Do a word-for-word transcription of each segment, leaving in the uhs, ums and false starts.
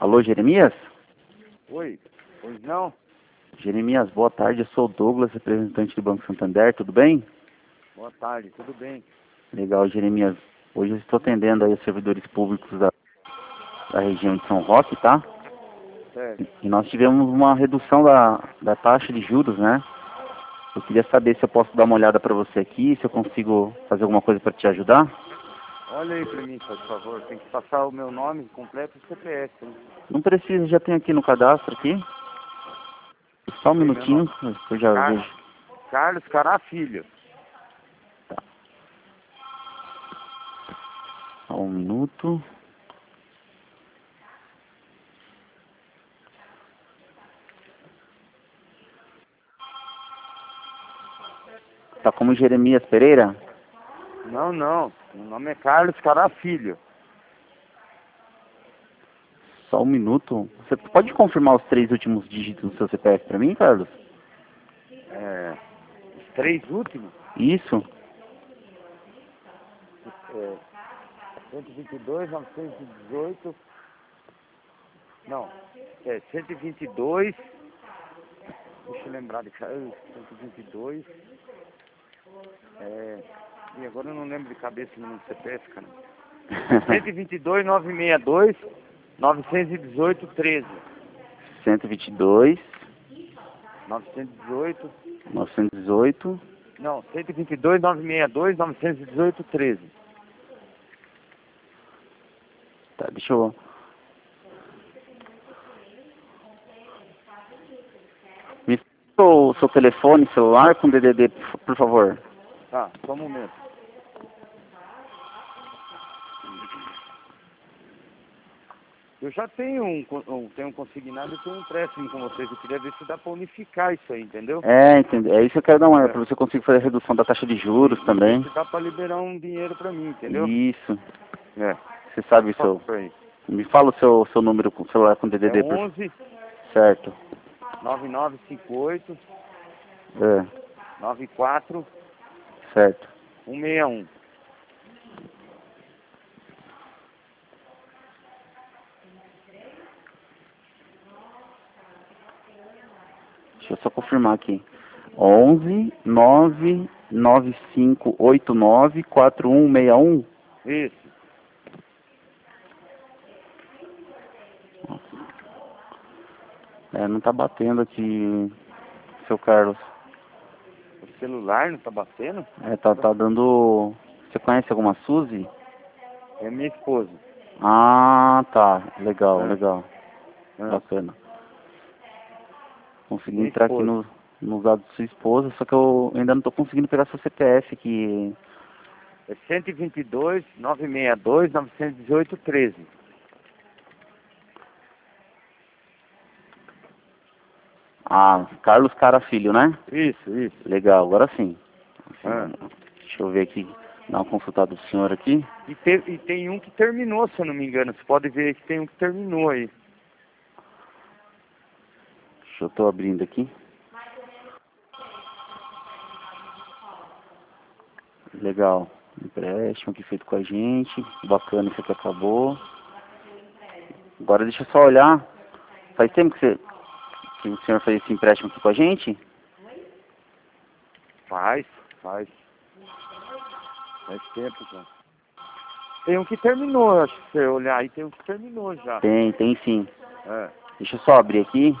Alô, Jeremias? Oi, pois não? Jeremias, boa tarde. Eu sou o Douglas, representante do Banco Santander, tudo bem? Boa tarde, tudo bem? Legal, Jeremias. Hoje eu estou atendendo aí os servidores públicos da, da região de São Roque, tá? Certo. E nós tivemos uma redução da, da taxa de juros, né? Eu queria saber se eu posso dar uma olhada para você aqui, se eu consigo fazer alguma coisa para te ajudar. Olha aí pra mim, por favor. Tem que passar o meu nome completo e C P F. Né? Não precisa, já tem aqui no cadastro aqui. Só um Tem meu minutinho, nome. que eu já Car vejo. Carlos Cará Filho. Tá. Só um minuto. Tá como Jeremias Pereira? Não, não. Meu nome é Carlos Cará Filho. Só um minuto. Você pode confirmar os três últimos dígitos do seu C P F para mim, Carlos? É, os três últimos. Isso. É, cento e vinte e dois, novecentos e dezoito. Não, é cento e vinte e dois. Deixa eu lembrar de cara. cento e vinte e dois. É, e agora eu não lembro de cabeça o número do C P F, cara. cento e vinte e dois, novecentos e sessenta e dois, novecentos e dezoito, treze. cento e vinte e dois, novecentos e dezoito. novecentos e dezoito. Não, cento e vinte e dois, novecentos e sessenta e dois, novecentos e dezoito, treze. Tá, deixa eu... Me fala o seu telefone celular com D D D, por favor. Tá, só um momento. Eu já tenho um, um, tenho um consignado e tenho um empréstimo com vocês. Eu queria ver se dá pra unificar isso aí, entendeu? É, entendeu? É isso que eu quero dar uma olhada, É. para você conseguir fazer a redução da taxa de juros também. Se dá pra liberar um dinheiro pra mim, entendeu? Isso. É. Você sabe o Fala seu... pra aí. Me fala o seu, seu número com celular com D D D, É por favor. onze, Certo. nove nove cinco oito, É, nove quatro certo. um seis um. Deixa eu só confirmar aqui. onze, nove, nove cinco oito nove, quatro um seis um. Isso. É, não tá batendo aqui, seu Carlos. O celular não tá batendo? É, tá, tá dando... Você conhece alguma Suzy? É minha esposa. Ah, tá. Legal, É. legal. É. Bacana. Consegui Minha entrar aqui esposa. no, nos dados da sua esposa, só que eu ainda não tô conseguindo pegar seu C P F aqui. É cento e vinte e dois, novecentos e sessenta e dois, novecentos e dezoito, treze. Ah, Carlos Cara Filho, né? Isso, isso. Legal, agora sim. É. Deixa eu ver aqui, dar uma consultada do senhor aqui. E, te, e tem um que terminou, se eu não me engano. Você pode ver que tem um que terminou aí. Deixa eu tô abrindo aqui. Legal. Empréstimo aqui feito com a gente. Bacana, isso aqui acabou. Agora deixa eu só olhar. Faz tempo que, você, que o senhor fez esse empréstimo aqui com a gente? Faz, faz. Faz tempo já. Tem um que terminou, acho que se você olhar aí, tem um que terminou já. Tem, tem sim. É. Deixa eu só abrir aqui.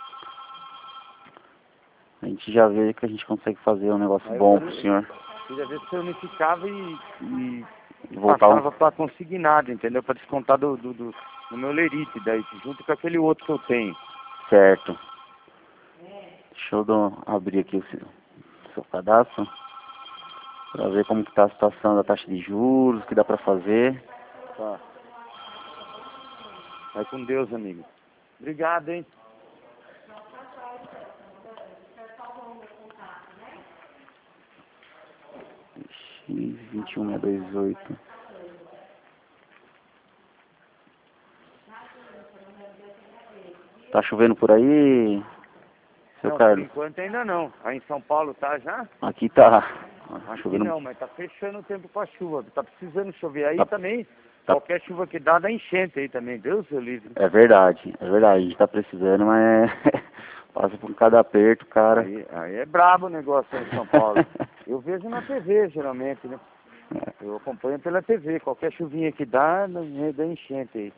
A gente já vê que a gente consegue fazer um negócio Aí eu bom quero- pro senhor. Queria ver se você unificava e, e Voltar passava um... para consignado, entendeu? Para descontar do, do, do, do meu lerite, daí, junto com aquele outro que eu tenho. Certo. Deixa eu dar- abrir aqui o seu, o seu cadastro. Pra ver como que tá a situação da taxa de juros, o que dá pra fazer. Tá. Vai com Deus, amigo. Obrigado, hein? X vinte e um mil seiscentos e vinte e oito. Tá chovendo por aí, seu Não, por Carlos? enquanto ainda não. Aí em São Paulo tá já? Aqui tá Aqui chovendo. não, mas tá fechando o tempo com a chuva. Tá precisando chover aí Tá, também. Tá. Qualquer chuva que dá, dá enchente aí também, Deus o livre. É verdade, é verdade, a gente tá precisando, mas passa por cada aperto, cara. Aí, aí é brabo o negócio aí em São Paulo. Eu vejo na T V, geralmente, né? Eu acompanho pela T V, qualquer chuvinha que dá, dá enchente aí.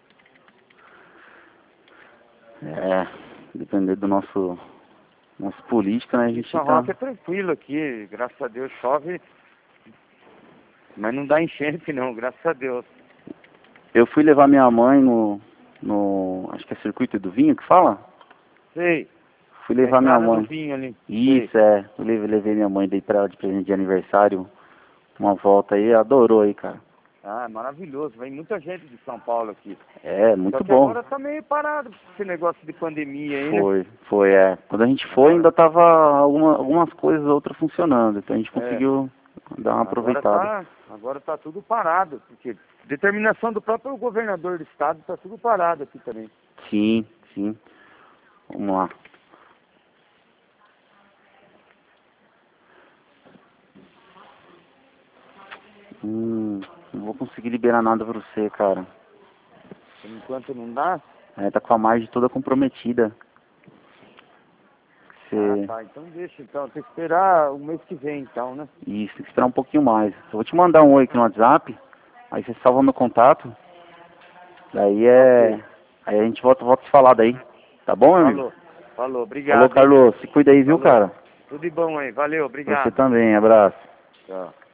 É, depender do nosso, nosso político, né, a gente São tá... Roque é tranquilo aqui, graças a Deus chove, mas não dá enchente não, graças a Deus. Eu fui levar minha mãe no, no, acho que é Circuito do Vinho que fala? Sei. Fui levar minha mãe. Do vinho ali. Isso, Sei. é, eu levei, levei minha mãe, dei pra ela de presente de aniversário, uma volta aí, adorou aí, cara. Ah, maravilhoso, vem muita gente de São Paulo aqui. É, muito Só que bom. agora tá meio parado esse negócio de pandemia aí, Foi, né? foi, é. Quando a gente foi Agora... ainda tava alguma, algumas coisas, outras funcionando, então a gente conseguiu é. dar uma aproveitada. Agora tá, agora tá tudo parado, porque determinação do próprio governador do estado, tá tudo parado aqui também. Sim, sim. Vamos lá. Hum, não vou conseguir liberar nada pra você, cara. Por enquanto não dá? É, tá com a margem toda comprometida. Você... Ah, tá, então deixa, então. Tem que esperar o mês que vem, então, né? Isso, tem que esperar um pouquinho mais. Eu vou te mandar um oi aqui no WhatsApp, aí você salva meu contato. Daí é... Okay. Aí a gente volta, volta a se falar daí. Tá bom, meu amigo? Falou, falou, obrigado. Falou, Carlos. Se cuida aí, viu, Falou. cara? Tudo de bom aí, valeu, obrigado. Você também, abraço. Tchau.